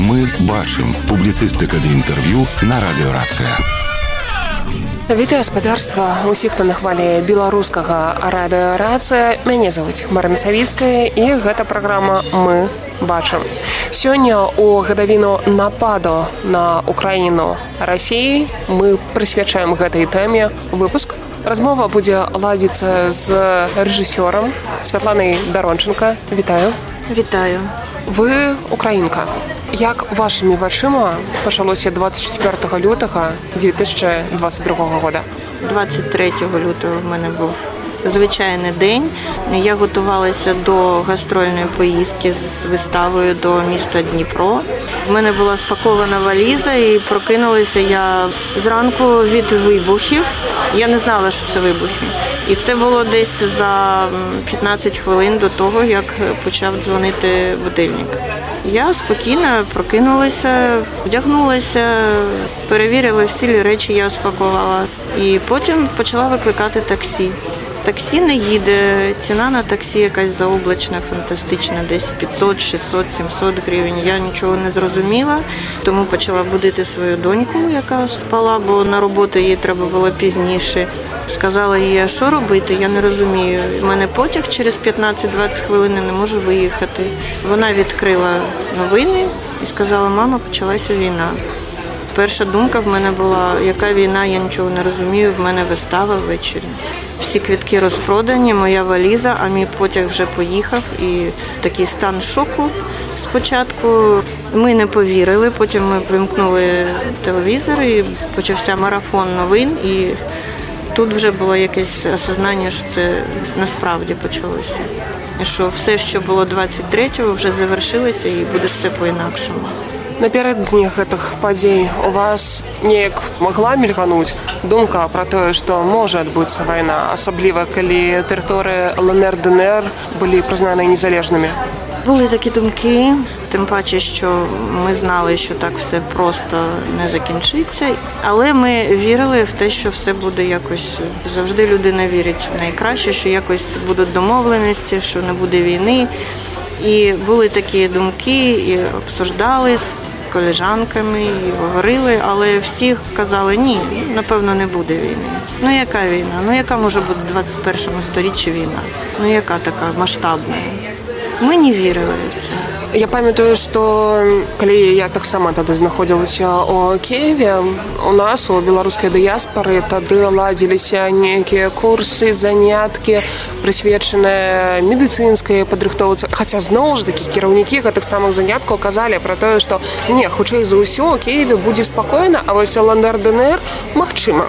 Мы бачым. Публіцыстыка ды інтэрв'ю на радыёрацыя. Вітаю спадарства усіх, хто на хвалі беларускага радыёрацыя. Мяне зовут Марына Савіцкая і гэта праграма «Мы бачым». Сёння у гадавіну нападу на Украіну Расіі мы прысвячаем гэтай тэме выпуск. Размова будзе ладзіцца з рэжысёрам Святланай Даронченко. Вітаю. Вітаю. Вы украінка. Як вашими вачыма пачалося 24 лютага 2022 года? 23 лютого в мене був звичайний день. Я готувалася до гастрольної поїздки з виставою до міста Дніпро. В мене була спакована валіза і прокинулася я зранку від вибухів. Я не знала, що це вибухи. І це було десь за 15 хвилин до того, як почав дзвонити будильник. Я спокійно прокинулася, вдягнулася, перевірила всі речі, я спакувала. І потім почала викликати таксі. Таксі не їде, ціна на таксі якась заоблачна, фантастична, десь 500, 600, 700 гривень. Я нічого не зрозуміла, тому почала будити свою доньку, яка спала, бо на роботу їй треба було пізніше. Сказала їй, а що робити, я не розумію. У мене потяг через 15-20 хвилин, не можу виїхати. Вона відкрила новини і сказала, мама, почалася війна. Перша думка в мене була, яка війна, я нічого не розумію, в мене вистава ввечері. Всі квитки розпродані, моя валіза, а мій потяг вже поїхав. І такий стан шоку спочатку. Ми не повірили, потім ми вимкнули телевізор і почався марафон новин. І тут вже було якесь осознання, що це насправді почалося. І що все, що було 23-го, вже завершилося і буде все по-інакшому. Напярэдадні гэтых падзей у вас неяк магла мільгануць думка пра тое, што можа адбыцца вайна, асабліва калі тэрыторыі ЛНР, ДНР былі прызнаныя незалежнымі? Були такі думки, тим паче, що ми знали, що так все просто не закінчиться. Але ми вірили в те, що все буде якось, завжди людина вірить в найкраще, що якось будуть домовленості, що не буде війни. І були такі думки, і обсуждали з колежанками, і говорили, але всі казали, ні, напевно, не буде війни. Ну, яка війна? Ну, яка може бути в 21 сторіччі війна? Ну, яка така масштабна? Ми не вірили в це. Я памятаю, што калі я таксама тады знаходзілася ў Киеве, у нас у беларускай дыяспары тады ладзіліся нейкія курсы, заняткі, прысвечаныя медыцынскай падрыхтоўцы. Хаця зноў ж такі кіраўнікі гэтых самых заняткаў казалі пра тое, што не, хутчэй за ўсё у Киеве будзе спакойна, а вось ЛНР, ДНР магчыма.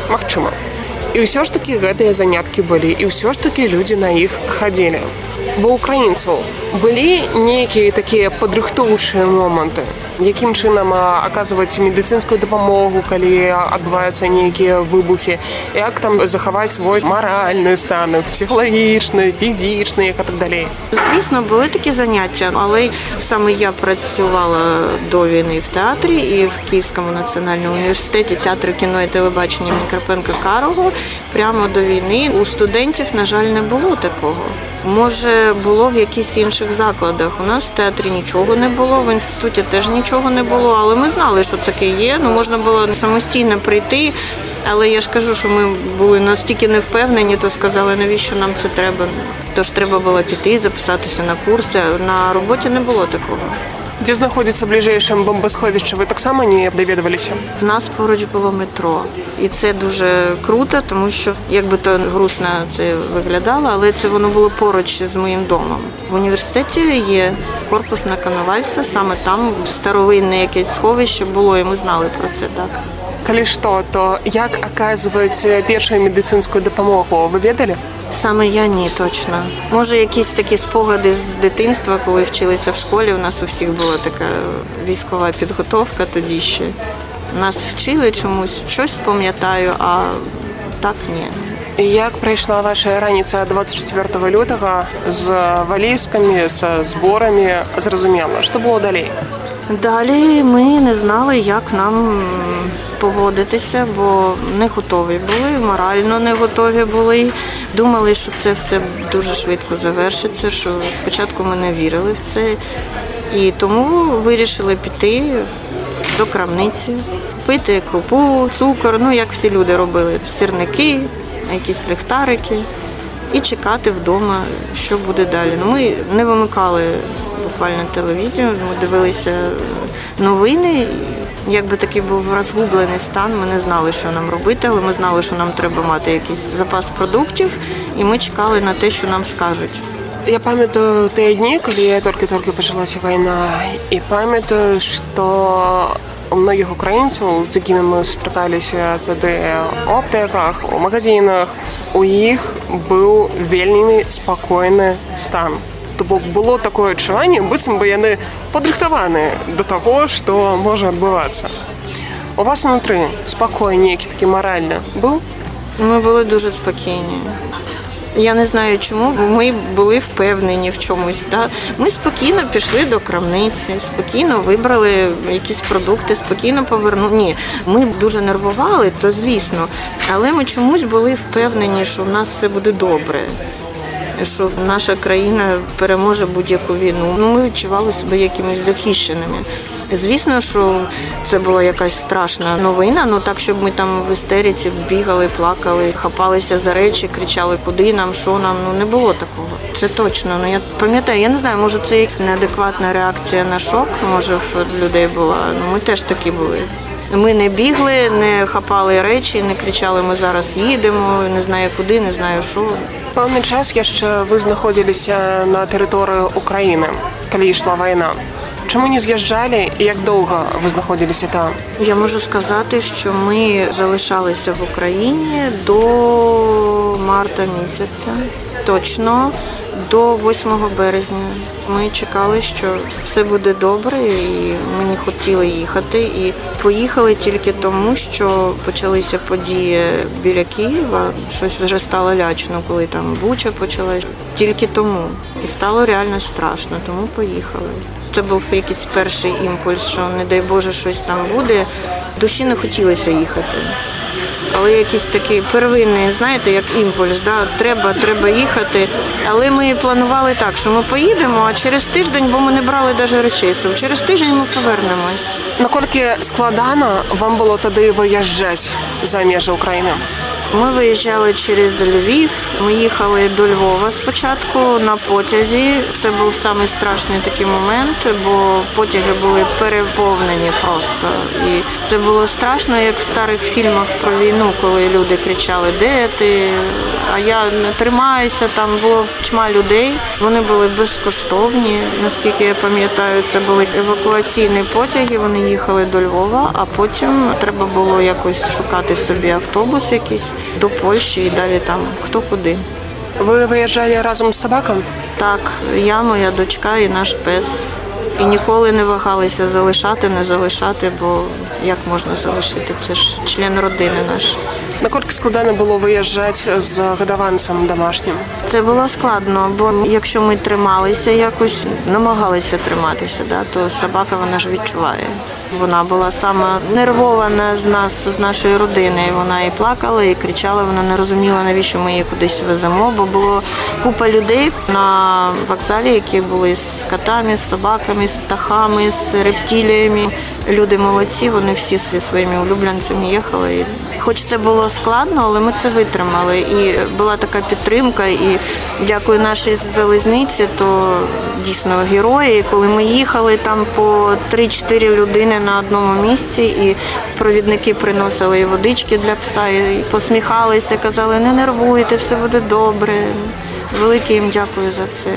І ўсё ж такі гэтыя заняткі былі, і ўсё ж такі людзі на іх хадзілі. Ва украінцаў былі нейкія такія падрыхтоўчыя моманты, якім чынам аказваць медыцынскую дапамогу, калі адбываюцца нейкія выбухі, як там захаваць свой маральны стан, псіхалагічны, фізічны, і так далей. Звісно, були такі заняття, але саме я працювала до війни в театрі і в Київському національному університеті театру кіно і телебачення імені Карпенка-Карого. Прямо до війни у студентів, на жаль, не було такого. Може, було в якихось інших закладах. У нас в театрі нічого не було, в інституті теж нічого не було, але ми знали, що таке є. Можна було самостійно прийти, але я ж кажу, що ми були настільки невпевнені, то сказали, навіщо нам це треба. Тож треба було піти, записатися на курси. На роботі не було такого. Дзе знаходзіцца бліжэйшае бомбасховішча, ви таксама не даведваліся? В нас поруч було метро. І це дуже круто, тому що, як би то грустно це виглядало, але це воно було поруч з моїм домом. В університеті є корпус на Коновальця, саме там старовинне якесь сховище було, і ми знали про це, так. Калі што, то як аказваць першую медыцынскую дапамогу, ви ведалі? Саме я ні, точно. Може, якісь такі спогади з дитинства, коли вчилися в школі, у нас у всіх була така військова підготовка тоді ще. Нас вчили чомусь, щось пам'ятаю, а так ні. Як пройшла ваша раніця 24 лютого з валізками, з зборами? Зрозуміло. Що було далі? Далі ми не знали, як нам поводитися, бо не готові були, морально не готові були. Думали, що це все дуже швидко завершиться, що спочатку ми не вірили в це. І тому вирішили піти до крамниці, купити крупу, цукор, як всі люди робили, сирники, якісь ліхтарики і чекати вдома, що буде далі. Ми не вимикали буквально телевізію, ми дивилися новини. Якби такий був розгублений стан, ми не знали, що нам робити, але ми знали, що нам треба мати якийсь запас продуктів, і ми чекали на те, що нам скажуть. Я пам'ятаю ті дні, коли тільки почалася війна, і пам'ятаю, що у многих українців, з якими ми зустрічалися тоді в аптеках, у магазинах, у їх був вельми спокійний стан. Тобто було таке відчування, быццам би вони підрихтовані до того, що може відбуватися. У вас внутрі спокій який такий морально був? Ми були дуже спокійні. Я не знаю чому, бо ми були впевнені в чомусь. Да? Ми спокійно пішли до крамниці, спокійно вибрали якісь продукти, спокійно повернули. Ні, ми дуже нервували, то звісно, але ми чомусь були впевнені, що в нас все буде добре, що наша країна переможе будь-яку війну. Ми відчували себе якимись захищеними. Звісно, що це була якась страшна новина, так, щоб ми там в істериці бігали, плакали, хапалися за речі, кричали, куди нам, що нам, не було такого. Це точно. Я пам'ятаю, я не знаю, може це неадекватна реакція на шок, може в людей була, ми теж такі були. Ми не бігли, не хапали речі, не кричали, ми зараз їдемо, не знаю куди, не знаю що. Певний час ще ви знаходилися на території України, коли йшла війна. Чому не з'їжджали і як довго ви знаходилися там? Я можу сказати, що ми залишалися в Україні до марта місяця, точно до 8 березня. Ми чекали, що все буде добре, і ми не хотіли їхати. І поїхали тільки тому, що почалися події біля Києва. Щось вже стало лячно, коли там Буча почалась. Тільки тому. І стало реально страшно, тому поїхали. Це був якийсь перший імпульс, що, не дай Боже, щось там буде. Душі не хотілося їхати. Але якийсь такий первинний, знаєте, як імпульс, да? Треба їхати. Але ми планували так, що ми поїдемо, а через тиждень, бо ми не брали навіть речей, через тиждень ми повернемось. Наскільки складно вам було тоді виїжджати за межі України? Ми виїжджали через Львів, ми їхали до Львова спочатку на потязі. Це був самий страшний такий момент, бо потяги були переповнені просто. І це було страшно, як в старих фільмах про війну, коли люди кричали «Де ти?», а я не тримаюся, там було чимало людей. Вони були безкоштовні, наскільки я пам'ятаю, це були евакуаційні потяги, вони їхали до Львова, а потім треба було якось шукати собі автобус якийсь до Польщі і далі там хто куди. Ви виїжджали разом з собакою? Так, я, моя дочка і наш пес. І ніколи не вагалися залишати, не залишати, бо як можна залишити? Це ж член родини наш. Наскільки складно було виїжджати з годованцем домашнім? Це було складно, бо якщо ми трималися якось, намагалися триматися, то собака вона ж відчуває. Вона була сама нервована з нас, з нашої родини. Вона і плакала, і кричала, вона не розуміла, навіщо ми її кудись веземо, бо було купа людей на вокзалі, які були з котами, з собаками, з птахами, з рептиліями. Люди молодці, вони всі зі своїми улюбленцями їхали. Хоч це було складно, але ми це витримали. І була така підтримка, і дякую нашій залізниці, то дійсно герої. Коли ми їхали, там по 3-4 людини на одному місці, і провідники приносили і водички для пса, і посміхалися, казали, не нервуйте, все буде добре. Велике їм дякую за це.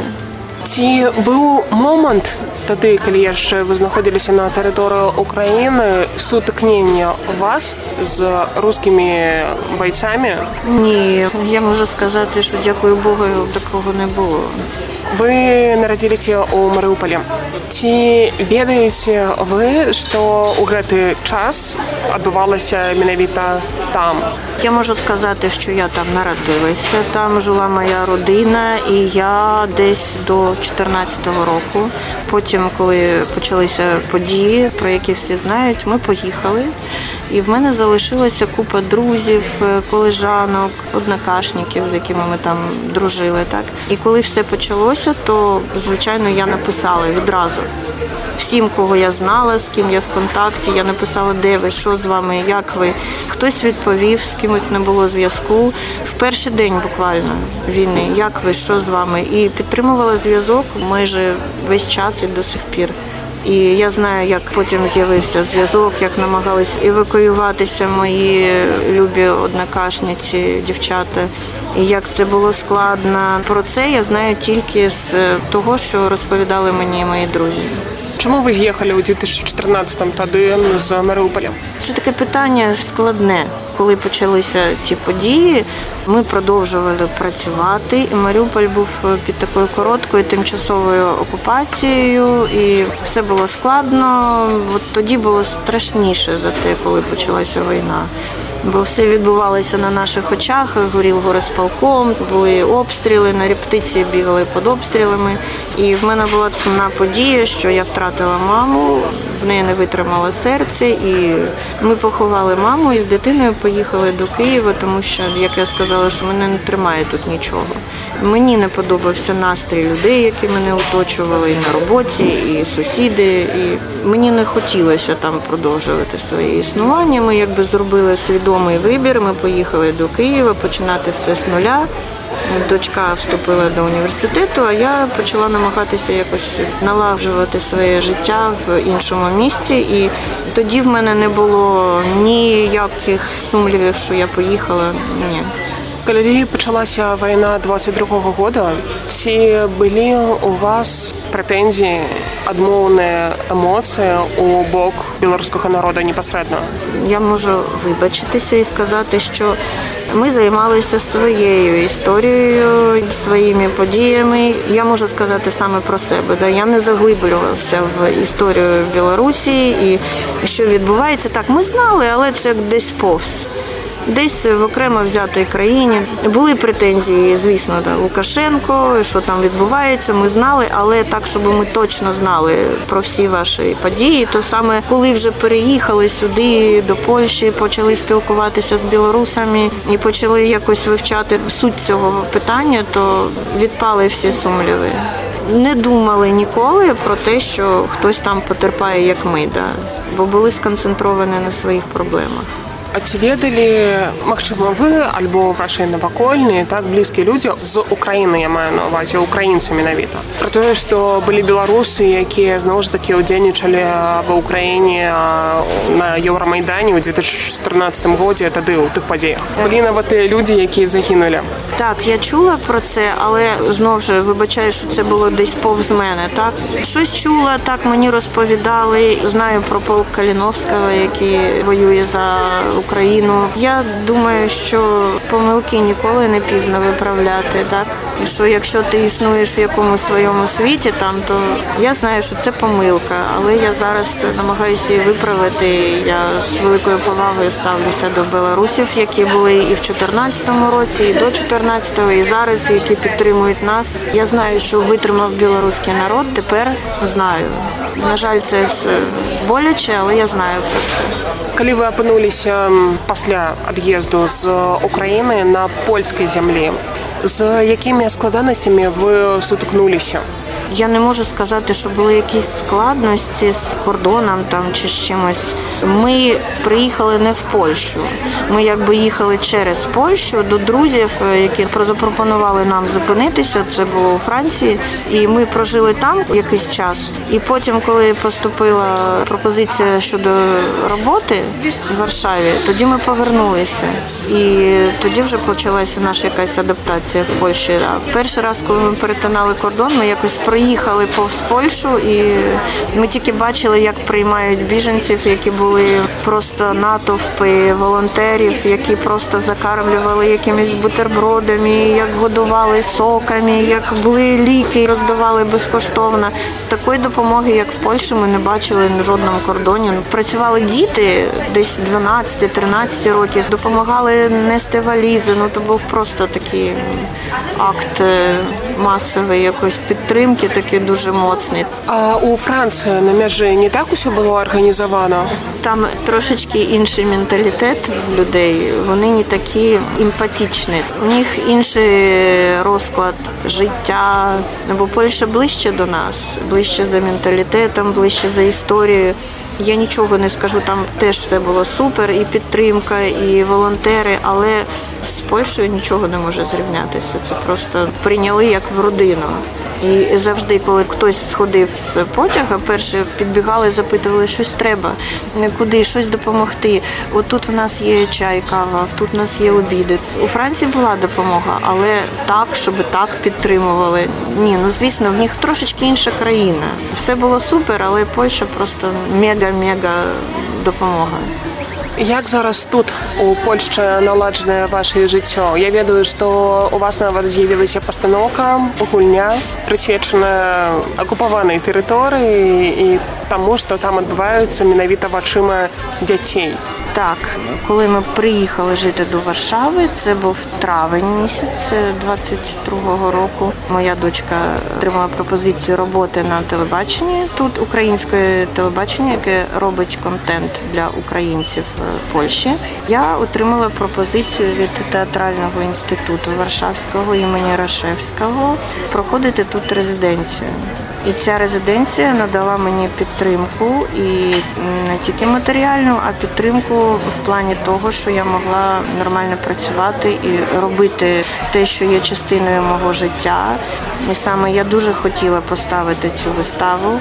Ці був момент тоді, коли ще ви знаходилися на території України, сутикнення вас з русскими бойцями? Ні, я можу сказати, що дякую Богу, такого не було. Ви народилися у Маріуполі. Чи ведаєте ви, що у цей час відбувалося менавіта там? Я можу сказати, що я там народилася, там жила моя родина, і я десь до 14-го року. Потім, коли почалися події, про які всі знають, ми поїхали. І в мене залишилася купа друзів, колежанок, однокашників, з якими ми там дружили. Так? І коли все почалося, то, звичайно, я написала відразу. Всім, кого я знала, з ким я в контакті, я написала, де ви, що з вами, як ви. Хтось відповів, з кимось не було зв'язку. В перший день буквально війни, як ви, що з вами. І підтримувала зв'язок майже весь час і до сих пір. І я знаю, як потім з'явився зв'язок, як намагались евакуюватися мої любі однокашниці, дівчата. І як це було складно. Про це я знаю тільки з того, що розповідали мені мої друзі. Чому ви з'їхали у 2014-му тоді з Маріуполя? Це таке питання складне. Коли почалися ці події, ми продовжували працювати. І Маріуполь був під такою короткою тимчасовою окупацією, і все було складно. От тоді було страшніше за те, коли почалася війна. Бо все відбувалося на наших очах, горів горисполком, були обстріли, на репетиції бігали під обстрілами. І в мене була сумна подія, що я втратила маму, в неї не витримало серце, і ми поховали маму і з дитиною поїхали до Києва, тому що, як я сказала, що мене не тримає тут нічого. Мені не подобався настрій людей, які мене оточували і на роботі, і сусіди. І мені не хотілося там продовжувати своє існування. Ми якби зробили свідомий вибір, ми поїхали до Києва починати все з нуля. Дочка вступила до університету, а я почала намагатися якось налагоджувати своє життя в іншому місці. І тоді в мене не було ніяких сумнівів, що я поїхала. Ні. Коли почалася війна 22-го року, чи були у вас претензії, відмовні емоції у бок білоруського народу непосередньо? Я можу вибачитися і сказати, що ми займалися своєю історією, своїми подіями. Я можу сказати саме про себе. Я не заглиблювалася в історію Білорусі і що відбувається. Так, ми знали, але це як десь повз. Десь в окремо взятій країні. Були претензії, звісно, до Лукашенко, що там відбувається, ми знали, але так, щоб ми точно знали про всі ваші події, то саме коли вже переїхали сюди, до Польщі, почали спілкуватися з білорусами і почали якось вивчати суть цього питання, то відпали всі сумніви. Не думали ніколи про те, що хтось там потерпає, як ми, бо були сконцентровані на своїх проблемах. А ці ведали, можливо, ви або ваші навакольні, так, близькі люди з України, я маю на увазі, українці менавіта, про те, що були білоруси, які, знову ж таки, удзельнічали в Україні на Євромайдані у 2014 році, тоді у тих подіях. Були навіть люди, які загинули. Так, я чула про це, але, знову ж, вибачаю, що це було десь повз мене, так. Щось чула, так, мені розповідали, знаю про полк Каліновського, який воює за Україну. Я думаю, що помилки ніколи не пізно виправляти, так? І що якщо ти існуєш в якомусь своєму світі, там, то я знаю, що це помилка, але я зараз намагаюся її виправити. Я з великою повагою ставлюся до білорусів, які були і в 2014 році, і до 2014-го, і зараз, які підтримують нас. Я знаю, що витримав білоруський народ, тепер знаю. На жаль, це боляче, але я знаю про це. Коли ви опинилися після від'їзду з України на польській землі, з якими складностями ви сутикнулися? Я не можу сказати, що були якісь складності з кордоном там чи з чимось. Ми приїхали не в Польщу. Ми якби їхали через Польщу до друзів, які запропонували нам зупинитися. Це було у Франції. І ми прожили там якийсь час. І потім, коли поступила пропозиція щодо роботи в Варшаві, тоді ми повернулися. І тоді вже почалася наша якась адаптація в Польщі. А перший раз, коли ми перетинали кордон, ми якось проїхали повз Польщу, і ми тільки бачили, як приймають біженців, які були просто натовпи волонтерів, які просто закармлювали якимись бутербродами, як годували соками, як були ліки, роздавали безкоштовно. Такої допомоги, як в Польщі, ми не бачили на жодному кордоні. Працювали діти десь 12-13 років, допомагали нести валізи. То був просто такий акт масової якоїсь підтримки, такий дуже моцний. А у Франції на межі не так усе було організовано? Там трошечки інший менталітет в людей, вони не такі емпатичні. У них інший розклад життя, бо Польща ближче до нас, ближче за менталітетом, ближче за історією. Я нічого не скажу, там теж все було супер, і підтримка, і волонтери, але з Польщею нічого не може зрівнятися. Це просто прийняли як в родину. І завжди, коли хтось сходив з потяга, перші підбігали, запитували, щось треба, куди, щось допомогти. От тут в нас є чай, кава, тут в нас є обіди. У Франції була допомога, але так, щоб так підтримували. Ні, звісно, в них трошечки інша країна. Все було супер, але Польща просто мега-мега допомога. Як зараз тут, у Польщі, наладжане ваше життя? Я ведаю, що у вас навіть з'явилася постановка, гульня, присвячена окупованій території і тому, що там відбувається менавіта очима дітей. Так, коли ми приїхали жити до Варшави, це був травень місяць 22-го року. Моя дочка отримала пропозицію роботи на телебаченні. Тут українське телебачення, яке робить контент для українців в Польщі. Я отримала пропозицію від театрального інституту Варшавського імені Рашевського проходити тут резиденцію. І ця резиденція надала мені підтримку, і не тільки матеріальну, а підтримку в плані того, що я могла нормально працювати і робити те, що є частиною мого життя. І саме я дуже хотіла поставити цю виставу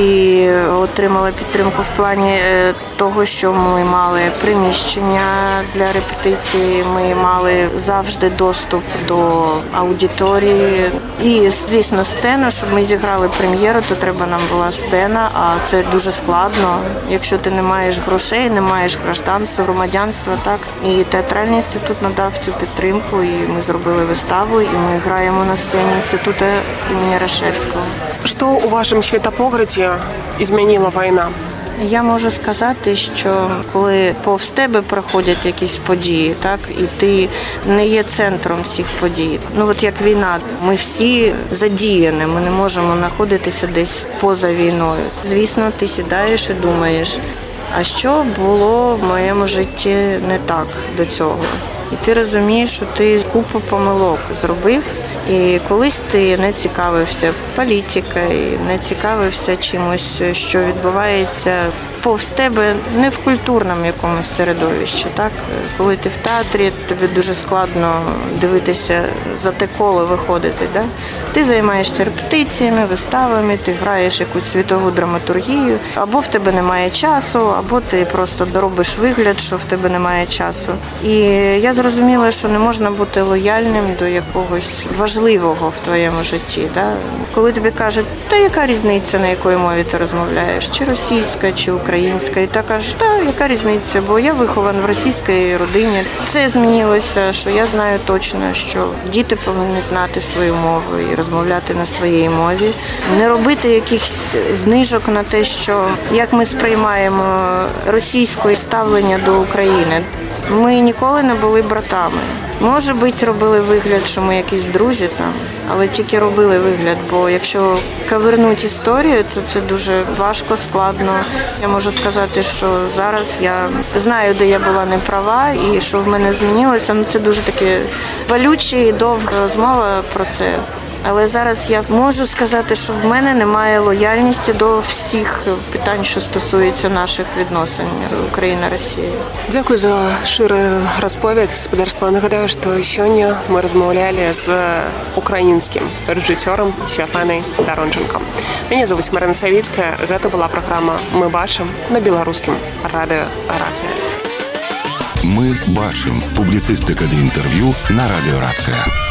і отримала підтримку в плані того, що ми мали приміщення для репетиції, ми мали завжди доступ до аудиторії. І, звісно, сцена, щоб ми зіграли прем'єру, то треба нам була сцена, а це дуже складно, якщо ти не маєш грошей, не маєш громадянства, так. І театральний інститут надав цю підтримку, і ми зробили виставу, і ми граємо на сцені інституту імені Рашевського. Що у вашому світопогляді змінила війна? Я можу сказати, що коли повз тебе проходять якісь події, так, і ти не є центром цих подій. От як війна, ми всі задіяні, ми не можемо знаходитися десь поза війною. Звісно, ти сідаєш і думаєш, а що було в моєму житті не так до цього? І ти розумієш, що ти купу помилок зробив. І колись ти не цікавився політикою, не цікавився чимось, що відбувається повз тебе, не в культурному якомусь середовищі. Так? Коли ти в театрі, тобі дуже складно дивитися, за те коло виходити. Да? Ти займаєшся репетиціями, виставами, ти граєш якусь світову драматургію, або в тебе немає часу, або ти просто робиш вигляд, що в тебе немає часу. І я зрозуміла, що не можна бути лояльним до якогось важливого в твоєму житті. Да? Коли тобі кажуть, та яка різниця, на якої мові ти розмовляєш, чи російська, чи українська, і ти кажеш, та яка різниця, бо я вихован в російській родині. Це змінилося, що я знаю точно, що діти повинні знати свою мову і розмовляти на своїй мові. Не робити якихось знижок на те, що як ми сприймаємо російське ставлення до України. Ми ніколи не були братами. Може бути, робили вигляд, що ми якісь друзі там, але тільки робили вигляд, бо якщо ковернути історію, то це дуже важко, складно. Я можу сказати, що зараз я знаю, де я була не права і що в мене змінилося. Це дуже таке болюча і довга розмова про це. Але зараз я можу сказати, що в мене немає лояльності до всіх питань, що стосуються наших відносин Україна-Росія. Дякую за ширу розповідь. Господарство, нагадаю, що сьогодні ми розмовляли з українським режисером Святланою Доронченко. Мене звуть Марина Савіцька. Гэта была програма «Мы бачым» на беларускім радыё «Рацыя». «Мы бачым» – публіцыстыка ды інтэрв'ю на радыё «Рацыя».